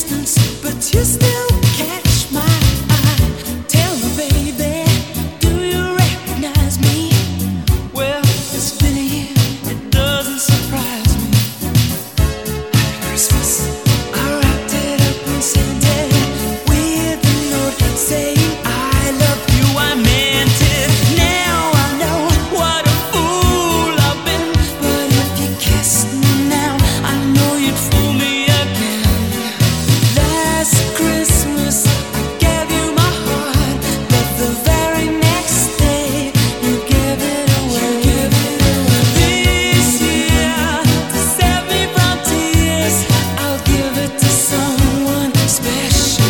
distance, but you still catch my eye. Tell me, baby, do you recognize me? Well, it's been a year, it doesn't surprise me. Happy Christmas, I wrapped it up and sent it with a note saying I love you, I meant it. Now I know what a fool I've been, but if you kissed me now, I know you'd fool me again. Last Christmas I gave you my heart, but the very next day you gave it away. This year, to save me from tears, I'll give it to someone special.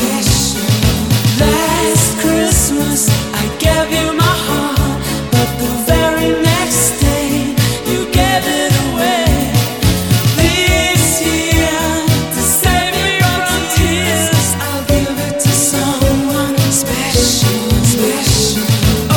Last Christmas I gave you my heart, but the very next day you gave it away. This year, to save me from tears, I'll give it to someone special. Oh,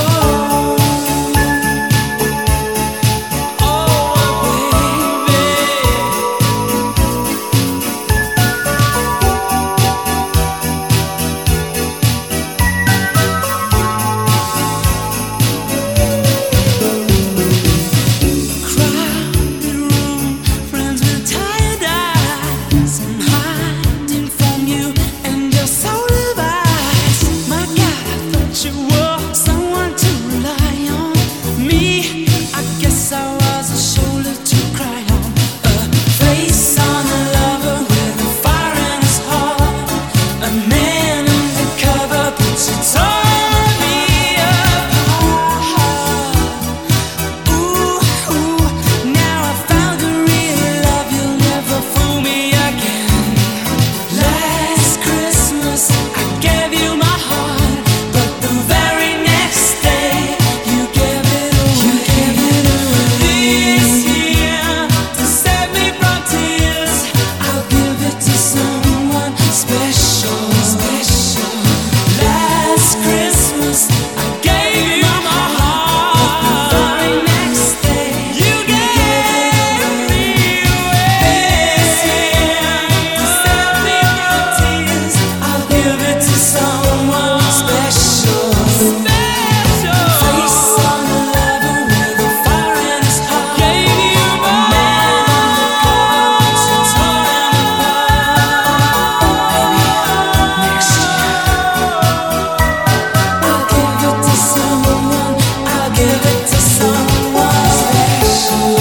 crowded room, friends with tired eyes, I'm hiding from you and your soul eyes. My God, I thought you were someone to rely on. Me, I guess I was a shoulder to cry on, a face on a lover with a fire in his heart, a man undercover, but you tore me apart. Ooh, now I found a real love, you'll never fool me again. Last Christmas I gave you my heart, but the very next day you gave it away. This year, to save me from tears, I'll give it to someone special. Last Christmas I gave you my heart, but the very next day you gave me away. This year, to save me from tears, I'll give it to someone special. Face on a lover with a fire in his heart, gave you my man undercover, but you tore him apart. Maybe next year I'll give it to someone. I'll give it to someone special.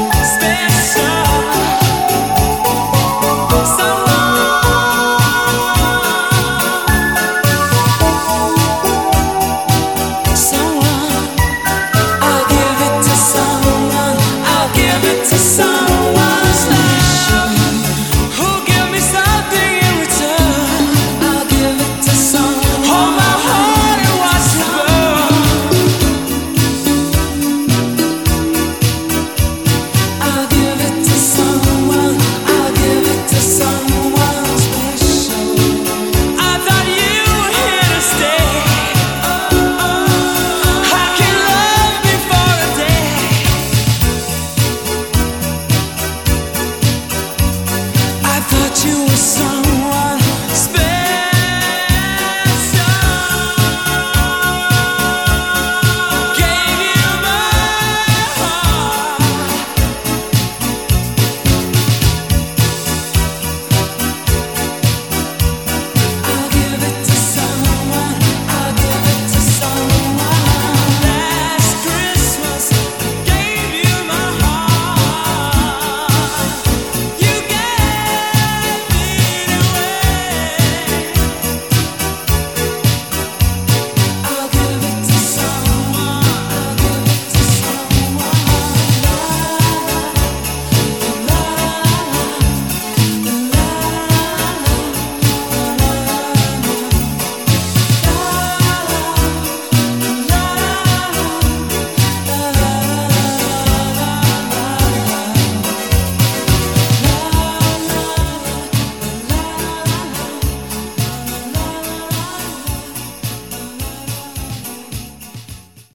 Someone. I'll give it to someone. I'll give it to someone special. Who'll give me something in return? I'll give it to someone. Hold my heart and watch it burn. I'll give it to someone. I'll give it to someone special. I thought you were here to stay. I can love me for a day. I thought you were someone